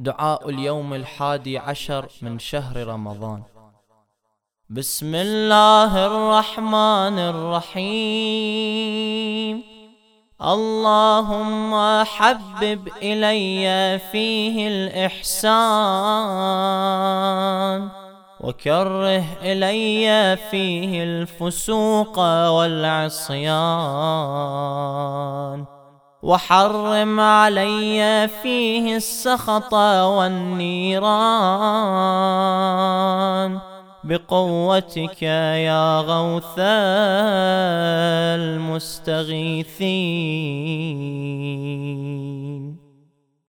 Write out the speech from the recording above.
دعاء اليوم 11 من شهر رمضان. بسم الله الرحمن الرحيم. اللهم حبب إلي فيه الإحسان وكره إلي فيه الفسوق والعصيان وحرم علي فيه السخط والنيران بقوتك يا غوث المستغيثين.